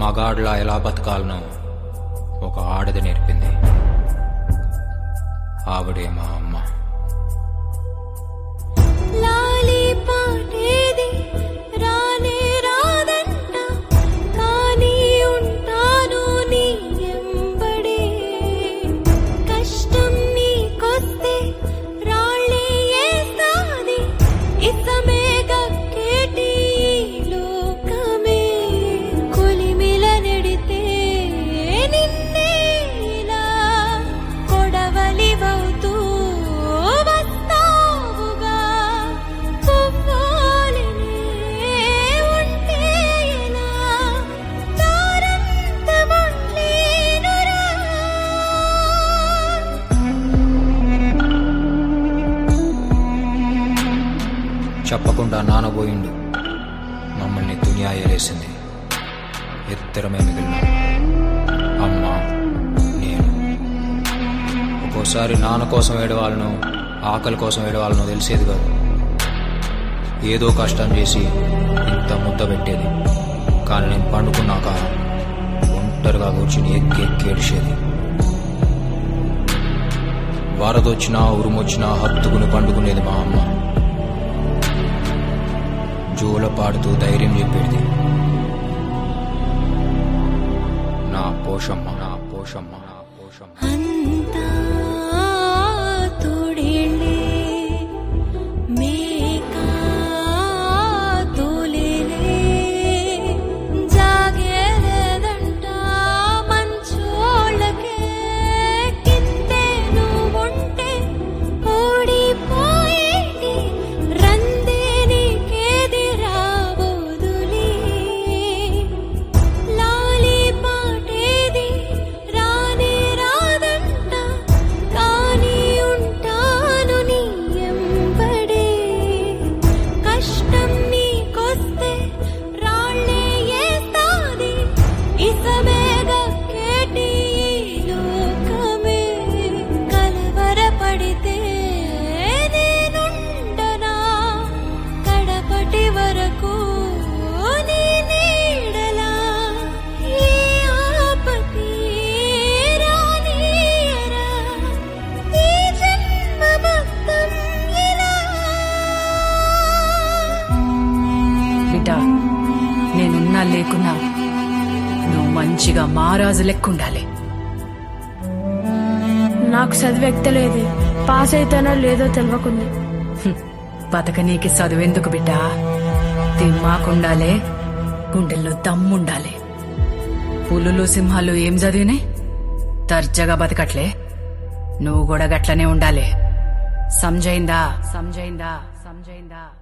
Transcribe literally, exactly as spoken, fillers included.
మగాడ్లా ఎలా బతకాలనో ఒక ఆడది నేర్పింది. ఆవిడే మా అమ్మ. చెప్పకుండా నానబోయిండు. మమ్మల్ని దునియా ఏలేసింది. ఇద్దరమే మిగిలినాం, అమ్మ నేను. ఒక్కోసారి నాన్న కోసం ఏడవాళ్ళను, ఆకలి కోసం ఏడవాళ్ళను తెలిసేది కాదు. ఏదో కష్టం చేసి ఇంత ముద్ద పెట్టేది. కానీ నేను పండుకున్నాక ఒంటరిగా కూర్చుని ఎక్కి ఎక్కి ఏడిచేది. వరదొచ్చినా ఉరుమొచ్చినా హత్తుకుని పండుకునేది మా అమ్మ. జోల పాడుతూ ధైర్యం చెప్పేది. నా పోషమ్మ, నా పోషమ్మ, నా పోషమ్మ. నేనున్నా లేకున్నా నువ్వు మంచిగా మహారాజు లెక్కుండాలి. నాకు చదువు ఎక్కలేదు, పాస్ అయితేనో లేదో తెలియకుంది. బతకనీకి చదువెందుకు బిడ్డా? తిమ్మాకుండాలే, గుండెల్లో దమ్ముండాలి. పులులు సింహాలు ఏం చదివినాయి? దర్జాగా బతకట్లే. నువ్వు కూడా గట్లనే ఉండాలి. సంజయిందా? సంజయిందా? సంజయిందా?